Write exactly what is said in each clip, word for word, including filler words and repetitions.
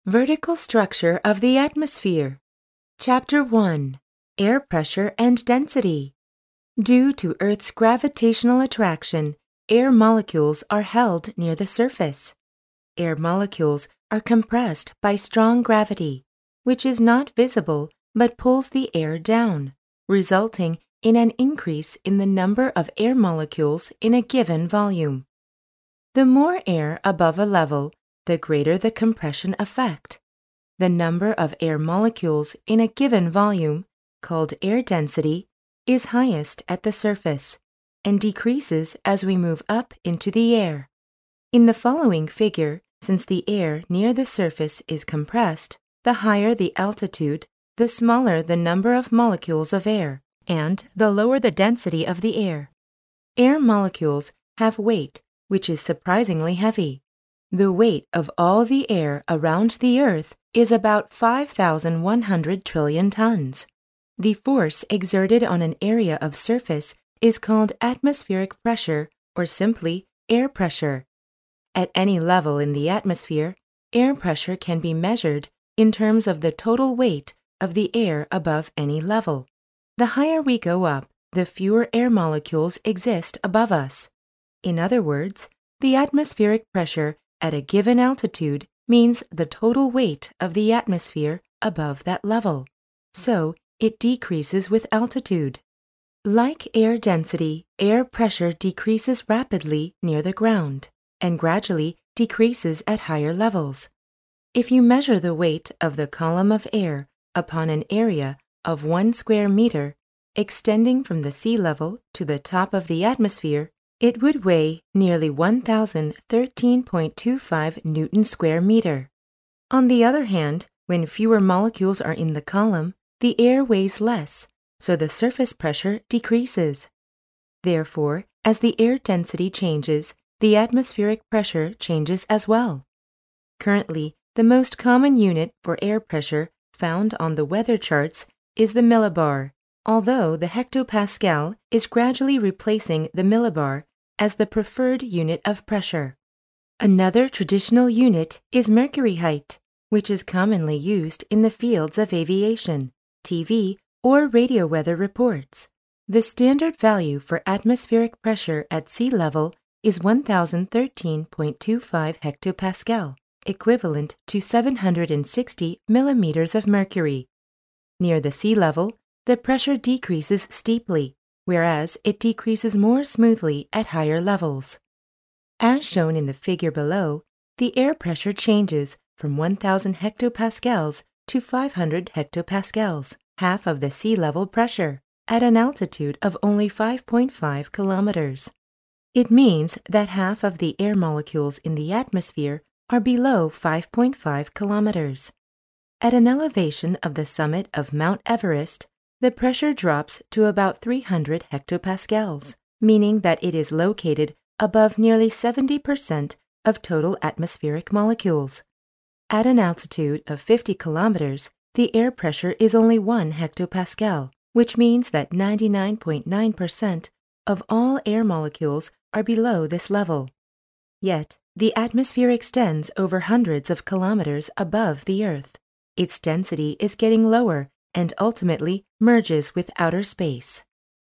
Vertical Structure of the Atmosphere. Chapter one. Air Pressure and Density. Due to Earth's gravitational attraction, air molecules are held near the surface. Air molecules are compressed by strong gravity, which is not visible but pulls the air down, resulting in an increase in the number of air molecules in a given volume. The more air above a level, the greater the compression effect. The number of air molecules in a given volume, called air density, is highest at the surface and decreases as we move up into the air. In the following figure, since the air near the surface is compressed, the higher the altitude, the smaller the number of molecules of air, and the lower the density of the air. Air molecules have weight, which is surprisingly heavy. The weight of all the air around the Earth is about five thousand one hundred trillion tons. The force exerted on an area of surface is called atmospheric pressure, or simply air pressure. At any level in the atmosphere, air pressure can be measured in terms of the total weight of the air above any level. The higher we go up, the fewer air molecules exist above us. In other words, the atmospheric pressure at a given altitude means the total weight of the atmosphere above that level. So, it decreases with altitude. Like air density, air pressure decreases rapidly near the ground and gradually decreases at higher levels. If you measure the weight of the column of air upon an area of one square meter, extending from the sea level to the top of the atmosphere, it would weigh nearly one thousand thirteen point two five newton square meter. On the other hand, when fewer molecules are in the column, the air weighs less, so the surface pressure decreases. Therefore, as the air density changes, the atmospheric pressure changes as well. Currently, the most common unit for air pressure found on the weather charts is the millibar, although the hectopascal is gradually replacing the millibar as the preferred unit of pressure. Another traditional unit is mercury height, which is commonly used in the fields of aviation, T V, or radio weather reports. The standard value for atmospheric pressure at sea level is one thousand thirteen point two five hectopascal, equivalent to seven hundred sixty millimeters of mercury. Near the sea level, the pressure decreases steeply, whereas it decreases more smoothly at higher levels. As shown in the figure below, the air pressure changes from one thousand hectopascals to five hundred hectopascals, half of the sea level pressure, at an altitude of only five point five kilometers. It means that half of the air molecules in the atmosphere are below five point five kilometers. At an elevation of the summit of Mount Everest, the pressure drops to about three hundred hectopascals, meaning that it is located above nearly seventy percent of total atmospheric molecules. At an altitude of fifty kilometers, the air pressure is only one hectopascal, which means that ninety-nine point nine percent of all air molecules are below this level. Yet, the atmosphere extends over hundreds of kilometers above the Earth. Its density is getting lower and ultimately merges with outer space.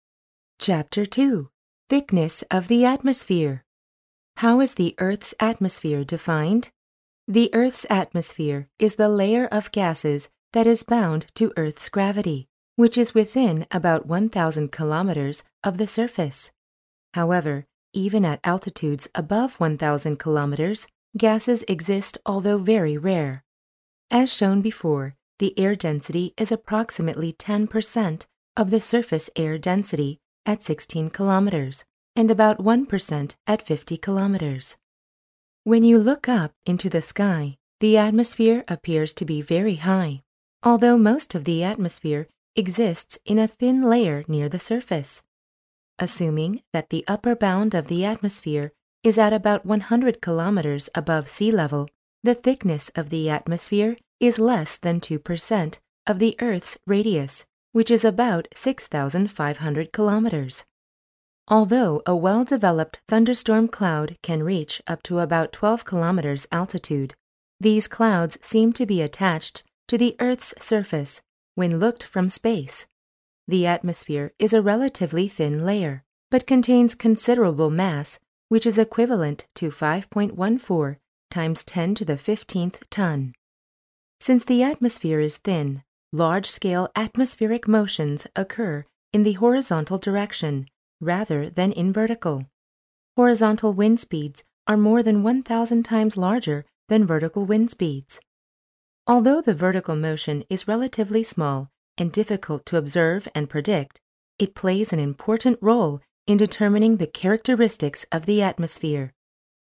Chapter two. Thickness of the Atmosphere. How is the Earth's atmosphere defined? The Earth's atmosphere is the layer of gases that is bound to Earth's gravity, which is within about one thousand kilometers of the surface. However, even at altitudes above one thousand kilometers, gases exist, although very rare. As shown before, the air density is approximately ten percent of the surface air density at sixteen kilometers and about one percent at fifty kilometers. When you look up into the sky, the atmosphere appears to be very high, although most of the atmosphere exists in a thin layer near the surface. Assuming that the upper bound of the atmosphere is at about one hundred kilometers above sea level, the thickness of the atmosphere is less than two percent of the Earth's radius, which is about six thousand five hundred kilometers. Although a well-developed thunderstorm cloud can reach up to about twelve kilometers altitude, These clouds seem to be attached to the Earth's surface when looked from space. The atmosphere is a relatively thin layer, but contains considerable mass, which is equivalent to five point one four times ten to the fifteenth ton. Since the atmosphere is thin, large-scale atmospheric motions occur in the horizontal direction rather than in vertical. Horizontal wind speeds are more than one thousand times larger than vertical wind speeds. Although the vertical motion is relatively small and difficult to observe and predict, it plays an important role in determining the characteristics of the atmosphere.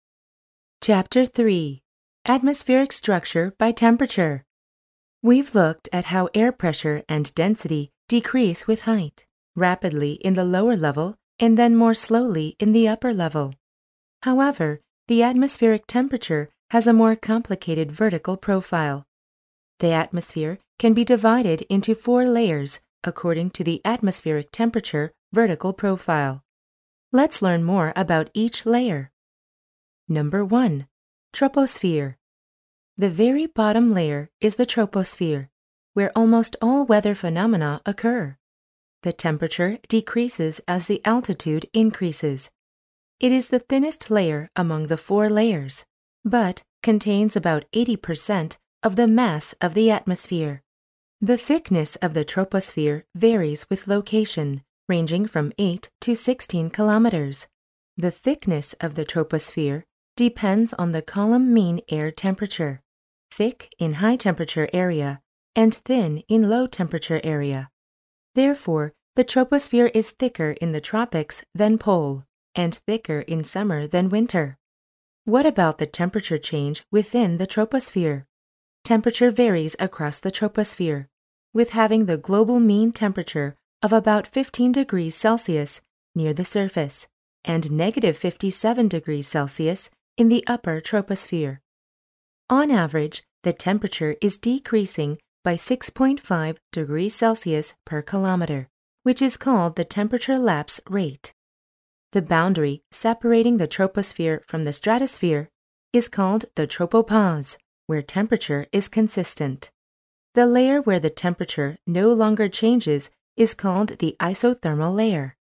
Chapter three. Atmospheric Structure by Temperature. We've looked at how air pressure and density decrease with height, rapidly in the lower level and then more slowly in the upper level. However, the atmospheric temperature has a more complicated vertical profile. The atmosphere can be divided into four layers according to the atmospheric temperature vertical profile. Let's learn more about each layer. Number one. Troposphere. The very bottom layer is the troposphere, where almost all weather phenomena occur. The temperature decreases as the altitude increases. It is the thinnest layer among the four layers, but contains about eighty percent of the mass of the atmosphere. The thickness of the troposphere varies with location, ranging from eight to sixteen kilometers. The thickness of the troposphere depends on the column mean air temperature, thick in high temperature area and thin in low temperature area. Therefore, the troposphere is thicker in the tropics than pole, and thicker in summer than winter. What about the temperature change within the troposphere? Temperature varies across the troposphere, with having the global mean temperature of about fifteen degrees Celsius near the surface and negative fifty-seven degrees Celsius in the upper troposphere. On average, the temperature is decreasing by six point five degrees Celsius per kilometer, which is called the temperature lapse rate. The boundary separating the troposphere from the stratosphere is called the tropopause, where temperature is consistent. The layer where the temperature no longer changes is called the isothermal layer.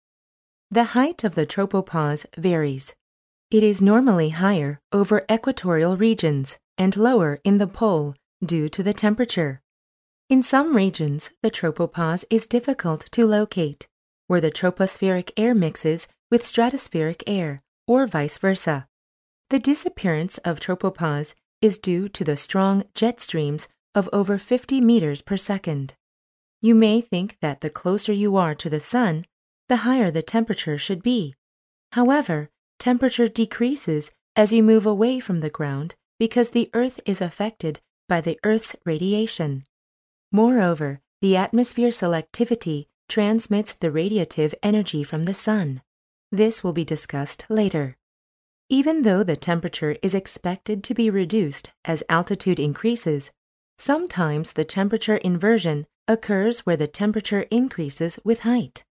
The height of the tropopause varies. It is normally higher over equatorial regions and lower in the pole due to the temperature. In some regions, the tropopause is difficult to locate, where the tropospheric air mixes with stratospheric air, or vice versa. The disappearance of tropopause is due to the strong jet streams of over fifty meters per second. You may think that the closer you are to the sun, the higher the temperature should be. However, temperature decreases as you move away from the ground because the Earth is affected by the Earth's radiation. Moreover, the atmosphere selectivity transmits the radiative energy from the sun. This will be discussed later. Even though the temperature is expected to be reduced as altitude increases, sometimes the temperature inversion occurs where the temperature increases with height.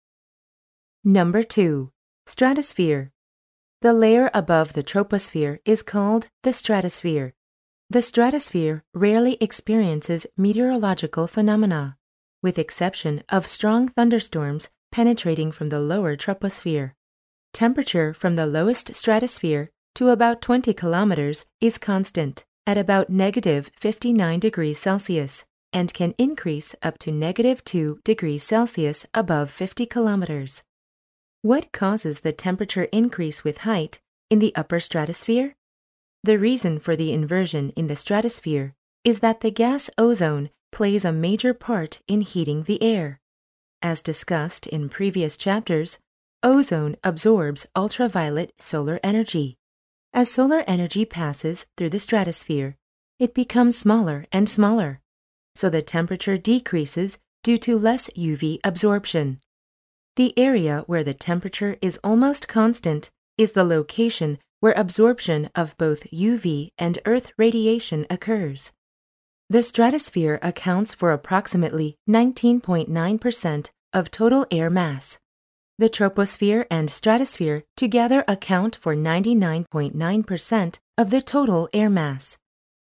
Number two. Stratosphere. The layer above the troposphere is called the stratosphere. The stratosphere rarely experiences meteorological phenomena, with exception of strong thunderstorms penetrating from the lower troposphere. Temperature from the lowest stratosphere to about twenty kilometers is constant at about negative fifty-nine degrees Celsius and can increase up to negative two degrees Celsius above fifty kilometers. What causes the temperature increase with height in the upper stratosphere? The reason for the inversion in the stratosphere is that the gas ozone plays a major part in heating the air. As discussed in previous chapters, ozone absorbs ultraviolet solar energy. As solar energy passes through the stratosphere, it becomes smaller and smaller, so the temperature decreases due to less U V absorption. The area where the temperature is almost constant is the location where absorption of both U V and Earth radiation occurs. The stratosphere accounts for approximately nineteen point nine percent of total air mass. The troposphere and stratosphere together account for ninety-nine point nine percent of the total air mass.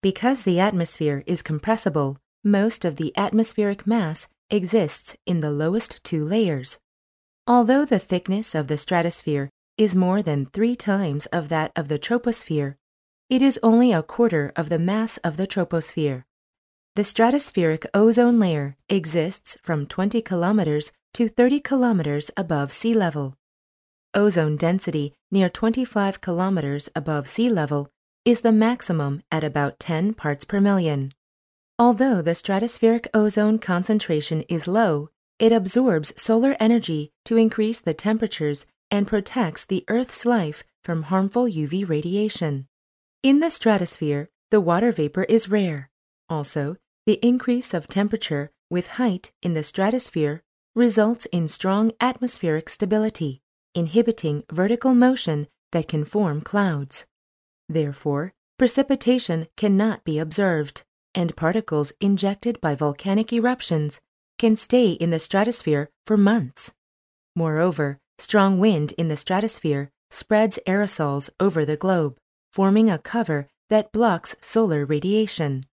Because the atmosphere is compressible, most of the atmospheric mass exists in the lowest two layers. Although the thickness of the stratosphere is more than three times of that of the troposphere, it is only a quarter of the mass of the troposphere. The stratospheric ozone layer exists from twenty kilometers to thirty kilometers above sea level. Ozone density near twenty-five kilometers above sea level is the maximum at about ten parts per million. Although the stratospheric ozone concentration is low, it absorbs solar energy to increase the temperatures and protects the Earth's life from harmful U V radiation. In the stratosphere, the water vapor is rare. Also, the increase of temperature with height in the stratosphere results in strong atmospheric stability, inhibiting vertical motion that can form clouds. Therefore, precipitation cannot be observed, and particles injected by volcanic eruptions can stay in the stratosphere for months. Moreover, strong wind in the stratosphere spreads aerosols over the globe, forming a cover that blocks solar radiation.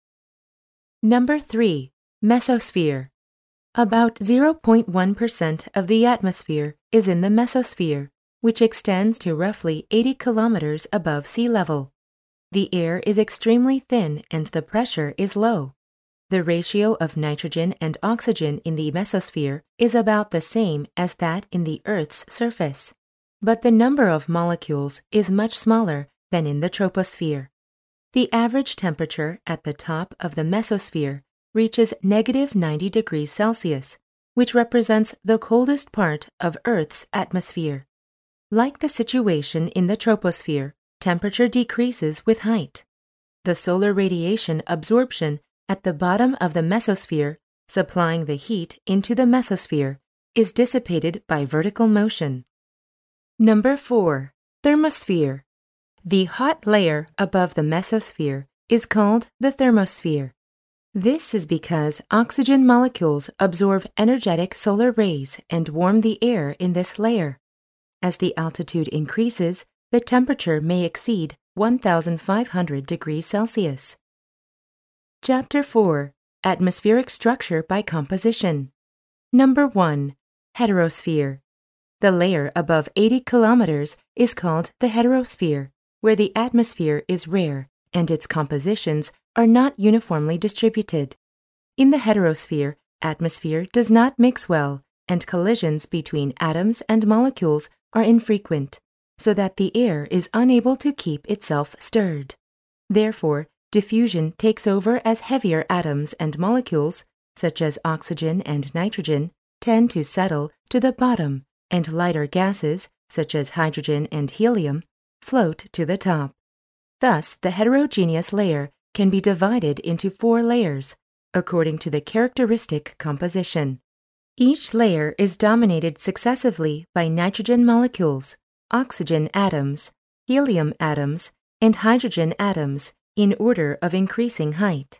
Number three. Mesosphere. About zero point one percent of the atmosphere is in the mesosphere, which extends to roughly eighty kilometers above sea level. The air is extremely thin and the pressure is low. The ratio of nitrogen and oxygen in the mesosphere is about the same as that in the Earth's surface, but the number of molecules is much smaller than in the troposphere. The average temperature at the top of the mesosphere reaches negative ninety degrees Celsius, which represents the coldest part of Earth's atmosphere. Like the situation in the troposphere, temperature decreases with height. The solar radiation absorption at the bottom of the mesosphere, supplying the heat into the mesosphere, is dissipated by vertical motion. Number four. Thermosphere. The hot layer above the mesosphere is called the thermosphere. This is because oxygen molecules absorb energetic solar rays and warm the air in this layer. As the altitude increases, the temperature may exceed one thousand five hundred degrees Celsius. Chapter four. Atmospheric Structure by Composition. Number one. Heterosphere. The layer above eighty kilometers is called the heterosphere, where the atmosphere is rare and its compositions are not uniformly distributed. In the heterosphere, atmosphere does not mix well, and collisions between atoms and molecules are infrequent, so that the air is unable to keep itself stirred. Therefore, diffusion takes over as heavier atoms and molecules, such as oxygen and nitrogen, tend to settle to the bottom, and lighter gases, such as hydrogen and helium, float to the top. Thus, the heterogeneous layer can be divided into four layers, according to the characteristic composition. Each layer is dominated successively by nitrogen molecules, oxygen atoms, helium atoms, and hydrogen atoms in order of increasing height.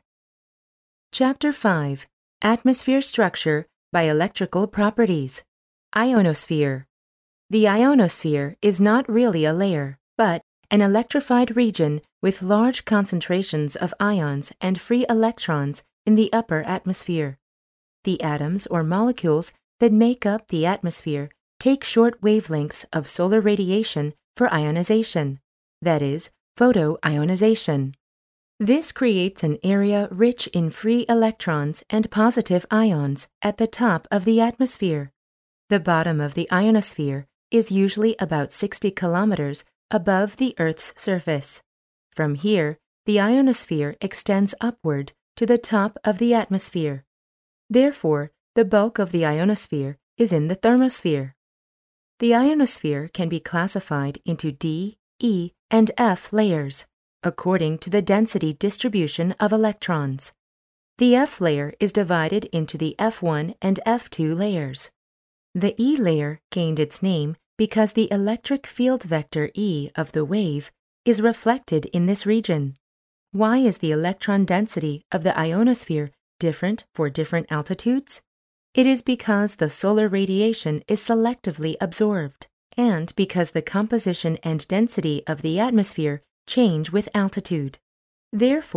Chapter five. Atmosphere Structure by Electrical Properties. Ionosphere. The ionosphere is not really a layer, but an electrified region with large concentrations of ions and free electrons in the upper atmosphere. The atoms or molecules that make up the atmosphere take short wavelengths of solar radiation for ionization, that is, photoionization. This creates an area rich in free electrons and positive ions at the top of the atmosphere. The bottom of the ionosphere is usually about sixty kilometers above the Earth's surface. From here, the ionosphere extends upward to the top of the atmosphere. Therefore, the bulk of the ionosphere is in the thermosphere. The ionosphere can be classified into D, E, and F layers, according to the density distribution of electrons. The F layer is divided into the F one and F two layers. The E layer gained its name because the electric field vector E of the wave is reflected in this region. Why is the electron density of the ionosphere different for different altitudes? It is because the solar radiation is selectively absorbed, and because the composition and density of the atmosphere change with altitude. Therefore,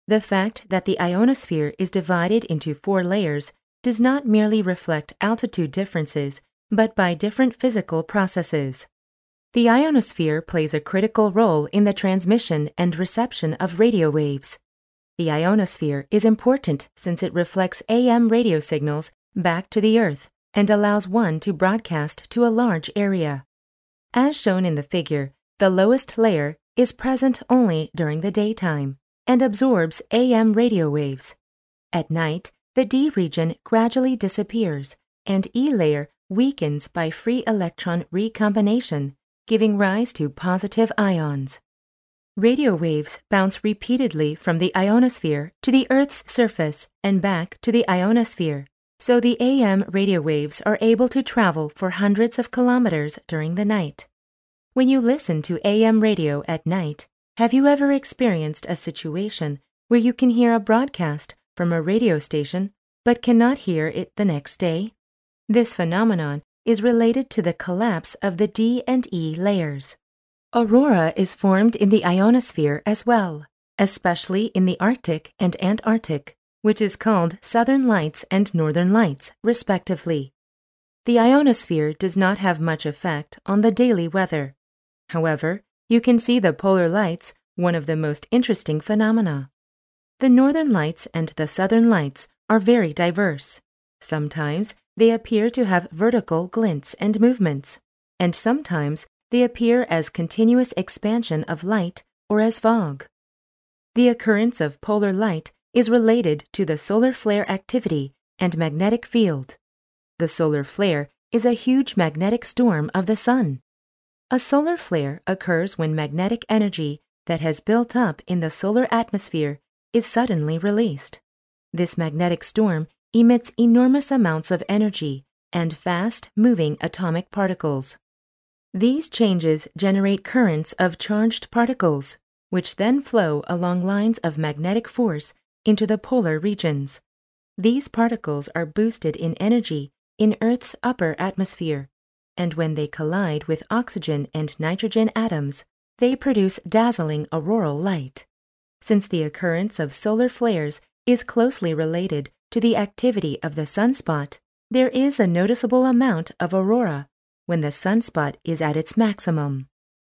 The fact that the ionosphere is divided into four layers does not merely reflect altitude differences, but by different physical processes. The ionosphere plays a critical role in the transmission and reception of radio waves. The ionosphere is important since it reflects A M radio signals back to the Earth and allows one to broadcast to a large area. As shown in the figure, the lowest layer is present only during the daytime and absorbs A M radio waves. At night, the D region gradually disappears and E layer weakens by free electron recombination, giving rise to positive ions. Radio waves bounce repeatedly from the ionosphere to the Earth's surface and back to the ionosphere, so the A M radio waves are able to travel for hundreds of kilometers during the night. When you listen to A M radio at night, have you ever experienced a situation where you can hear a broadcast from a radio station but cannot hear it the next day? This phenomenon is related to the collapse of the D and E layers. Aurora is formed in the ionosphere as well, especially in the Arctic and Antarctic, which is called Southern Lights and Northern Lights, respectively. The ionosphere does not have much effect on the daily weather. However, you can see the polar lights, one of the most interesting phenomena. The Northern Lights and the Southern Lights are very diverse. Sometimes they appear to have vertical glints and movements, and sometimes they appear as continuous expansion of light or as fog. The occurrence of polar light is related to the solar flare activity and magnetic field. The solar flare is a huge magnetic storm of the sun. A solar flare occurs when magnetic energy that has built up in the solar atmosphere is suddenly released. This magnetic storm emits enormous amounts of energy and fast-moving atomic particles. These changes generate currents of charged particles, which then flow along lines of magnetic force into the polar regions. These particles are boosted in energy in Earth's upper atmosphere, and when they collide with oxygen and nitrogen atoms, they produce dazzling auroral light. Since the occurrence of solar flares is closely related to the activity of the sunspot, there is a noticeable amount of aurora when the sunspot is at its maximum.